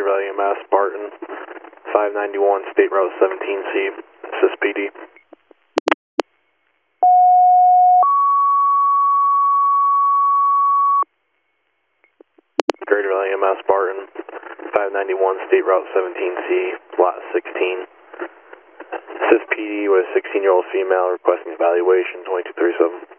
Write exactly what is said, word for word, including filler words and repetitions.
Valley E M S, Barton, five ninety-one, State Route seventeen C, S S P D. Greater Valley E M S, Barton, five ninety-one, State Route seventeen C, Lot sixteen. S S P D with a sixteen-year-old female requesting evaluation, twenty-two thirty-seven.